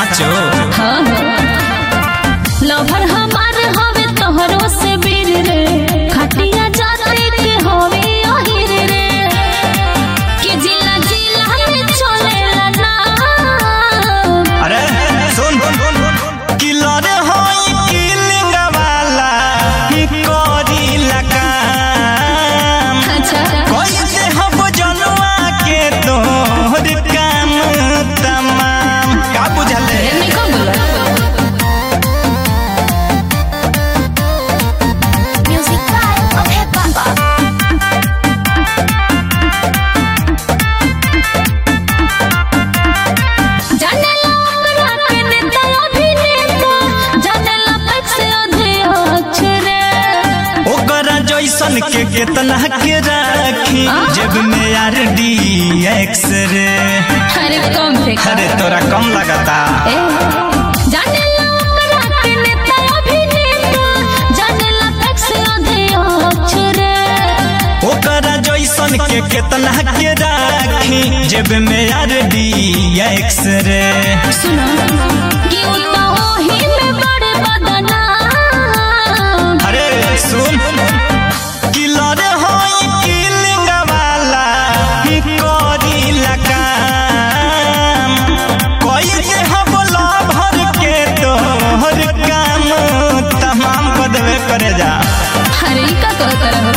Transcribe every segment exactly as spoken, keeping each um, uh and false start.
साचो हाँ लवर हमारे हवे तोहरो से बीर रे खटिया जाते के होवे ओहिर रे कि जिला जिला में चलेला ना। अरे सुन किलर होई किलिंग वाला कोरी लगा अच्छा कोई से हम जनवा के तोहर काम तमाम का बुझले निको बोला म्यूजिक बाय ओके बाबा जाने ला के नेता अभिनेता जाने ला पैसे आधे अक्षरे ओकरा जैसन के कितना के राखी जब में यार डी एक्स रे अरे कम से कम अरे तोरा कम लगता ए जाने ला के नेता अभिनेता जाने ला पैसे आधे अक्षरे ओकरा जैसन के कितना के राखी जब में यार डी एक्स रे सुनो कि उतना ओही में बड़े बदनाम। अरे सुन किलर होई किलिंग वाला कोरी लगा कोई से हम भर के तोहर काम तमाम बदवे करे जा अरे ई का कहत रहो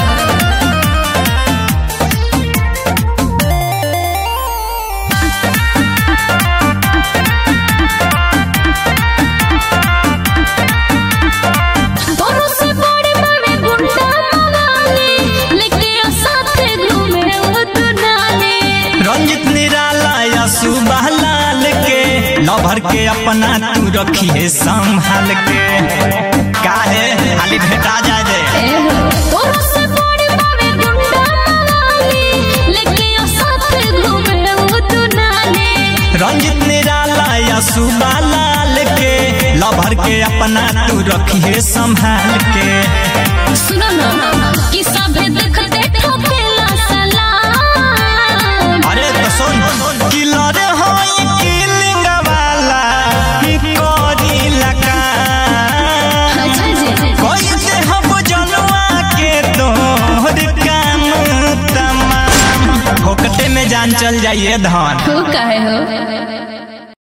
तोरो से बड़े बड़े गुंडा मवाली लेके साथे घूमे उतनाले रंजित निराला या सुबह लाल के लभर के अपना तू रखिए संभाल के काहे खाली भेटा जा दे तोरो से बड़े बड़े गुंडा मवाली लेके साथे घूमे उतनाले रंजित निराला या सुबह लाल के लभर के अपना तू रखिए संभाल के सुनो ना कि सभे देखते ठोकेला सलाम। अरे तो सुन किलर होई किलिंग वाला कोरी लगा अच्छा जी कोई से हम जनवा के तोहर काम तमाम होकटे में जान चल जाइए धान हो काहे हो